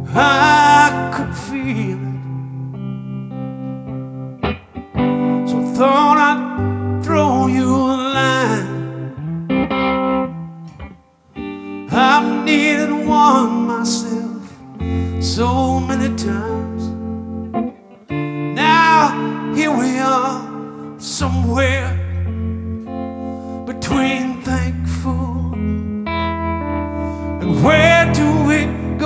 I could feel it, so thought I'd throw you a line. I've needed one myself so many times. Now here we are, somewhere